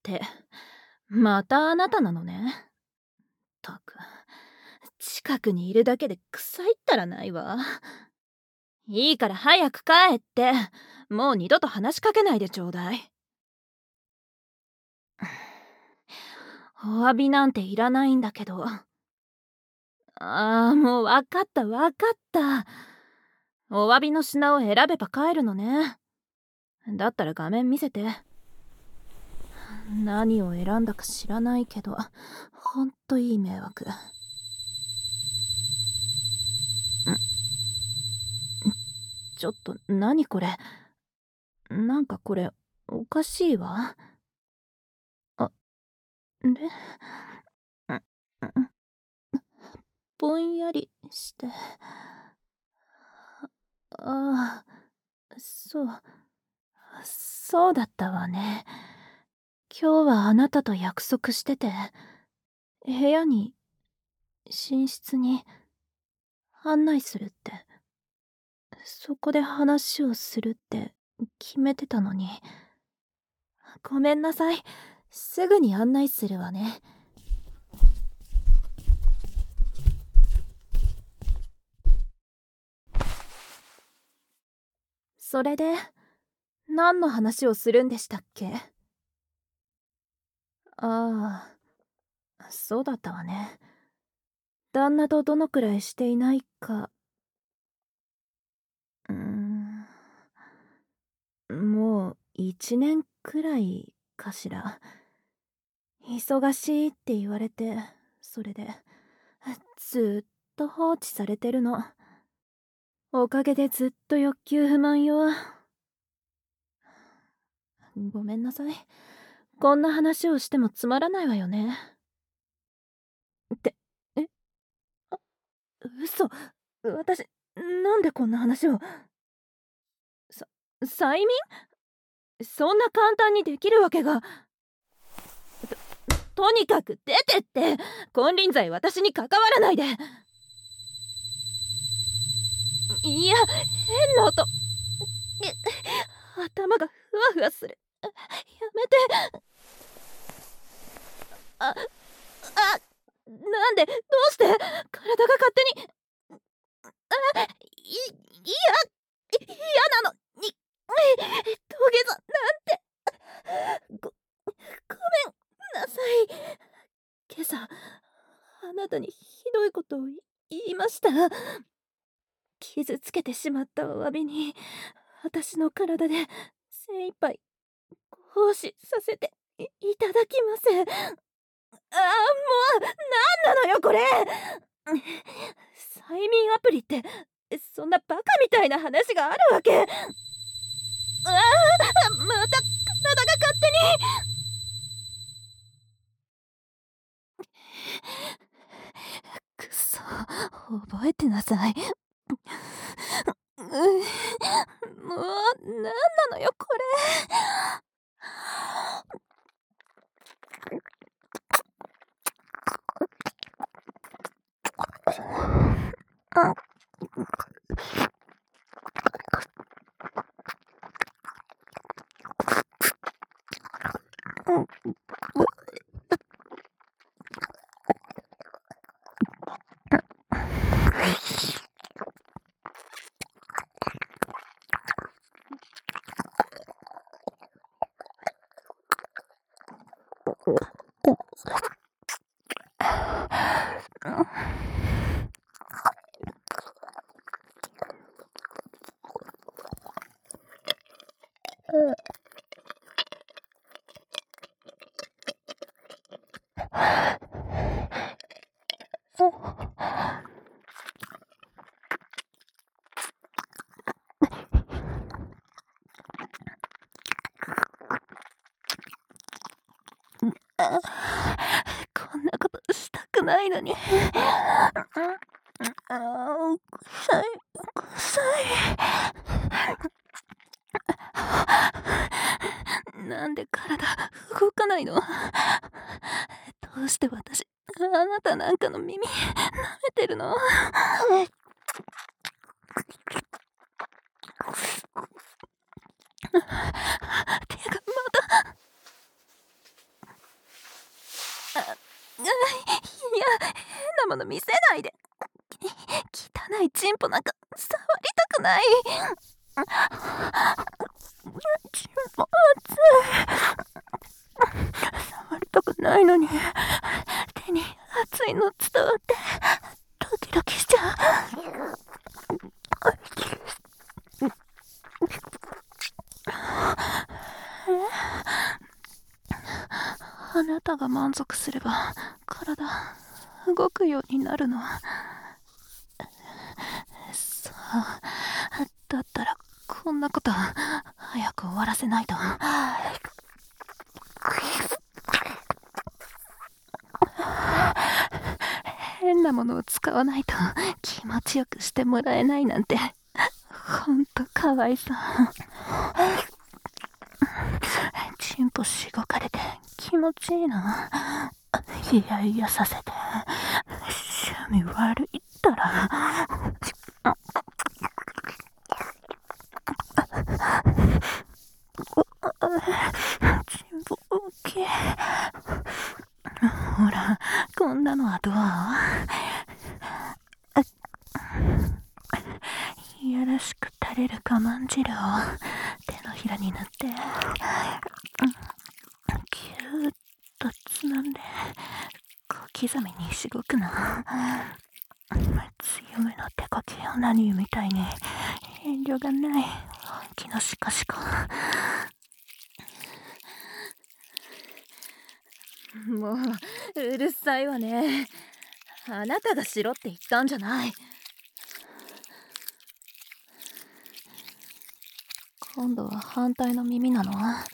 て、またあなたなのね。ったく、近くにいるだけで臭いったらないわ。いいから早く帰って、もう二度と話しかけないでちょうだい。お詫びなんていらないんだけど。もうわかったわかった。お詫びの品を選べば帰るのね。だったら画面見せて。何を選んだか知らないけど、ほんといい迷惑。ちょっと何これ。なんかこれおかしいわ。で、うんうんぼんやりして。ああ、そうだったわね。今日はあなたと約束してて、部屋に、寝室に案内するって。そこで話をするって決めてたのに。ごめんなさい。すぐに案内するわね。それで、何の話をするんでしたっけ？ああ、そうだったわね。旦那とどのくらいしていないか。うーん、もう1年くらいかしら。忙しいって言われて、それで、ずっと放置されてるの。おかげでずっと欲求不満よ。ごめんなさい。こんな話をしてもつまらないわよね。って、え、嘘。私、なんでこんな話を。催眠？そんな簡単にできるわけが。とにかく出てって。金輪際私に関わらないで。いや、変な音。頭がふわふわする。やめて。あ、なんで、どうして、体が勝手に。嫌なのに、土下座なんて。ごめんなさい。今朝、あなたにひどいことを言いました。傷つけてしまったお詫びに、私の体で精一杯奉仕させていただきます。もう、なんなのよこれ。催眠アプリって、そんなバカみたいな話があるわけ。また体が勝手に。くそ、覚えてなさい。もう、なんなのよこれ。こんなことしたくないのに。臭い、臭い。なんで体動かないの？どうして私、あなたなんかの耳舐めてるの？てかまた。 変なもの見せないで。汚いチンポなんか触りたくない。チンポ熱い。触りたくないのに手に熱いの伝わってドキドキしちゃう。あなたが満足すれば体動くようになるの。さあ、だったらこんなこと早く終わらせないと。変なものを使わないと気持ちよくしてもらえないなんてほんとかわいそう。チンポしごかれて気持ちいいな。いやいやさせて趣味悪いったら。チンポ大きい。ほらこんなのはどう？いやらしく垂れる我慢汁を手のひらに塗ってぎゅーっとつまんで小刻みにしごくな。強めの手こきオナニーみたいに遠慮がない本気のシコシコ。もううるさいわね。あなたがしろって言ったんじゃない。今度は反対の耳なの？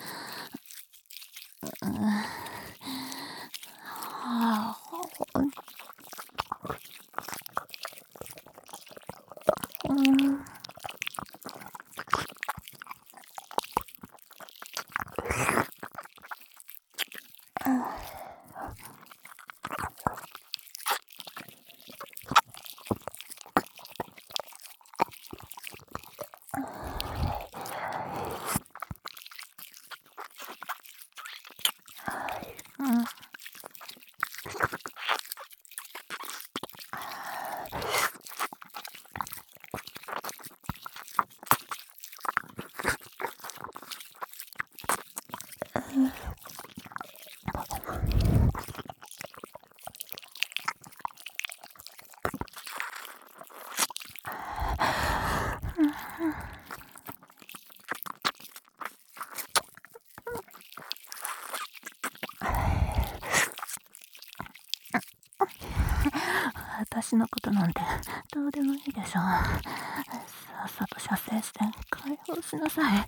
私のことなんてどうでもいいでしょ。さっさと射精して解放しなさい。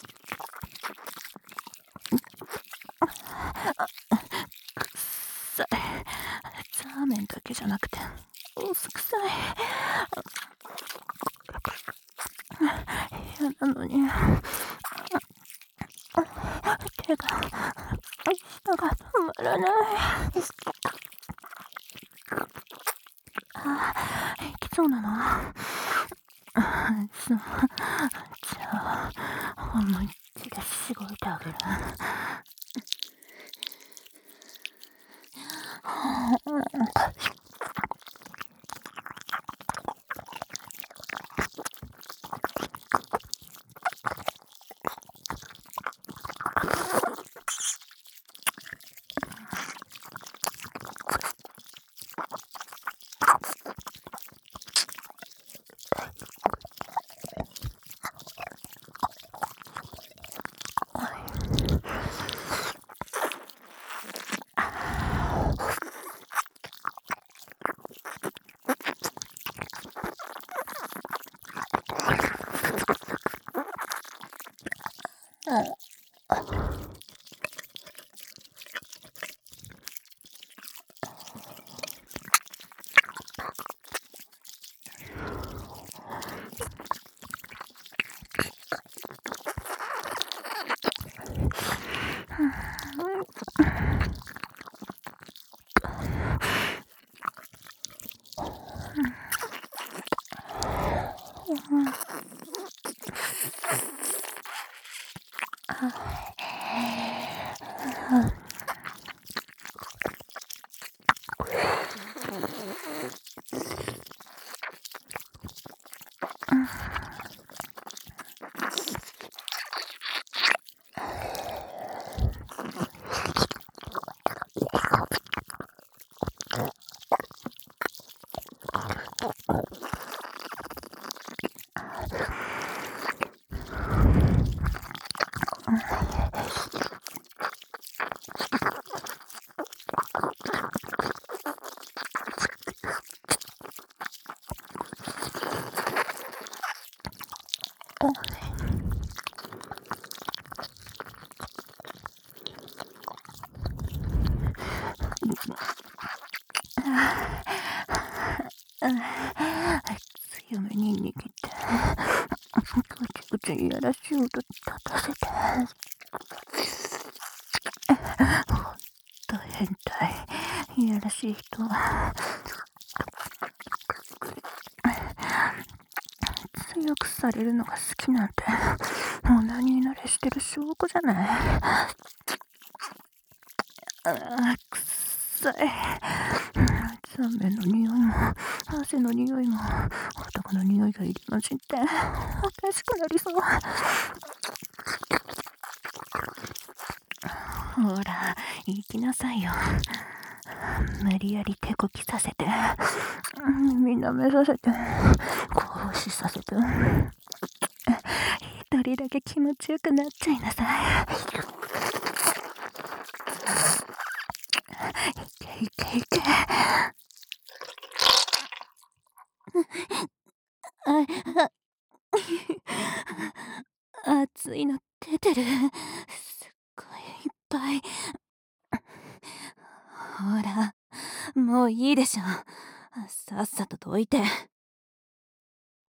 くっさい。ザーメンだけじゃなくてお酢臭い。嫌なのに手が舌が止まらない。いきそうなの？そう。じゃあ思いっきりしごいてあげる。 強めに握ってぐちぐちいやらしい音立たせて、ほんと変態、いやらしい人。強くされるのが好きなんて、もう何慣れしてる証拠じゃない。くっさい。残面の匂いも、汗の匂いも、男の匂いが入り混じって、おかしくなりそう。ほら、行きなさいよ。無理やり手こきさせて、耳舐めさせて、こしさせて、一人だけ気持ちよくなっちゃいなさい。いけいけ。あ、熱いの出てる。すっごいいっぱい。ほら、もういいでしょ。さっさとどいて。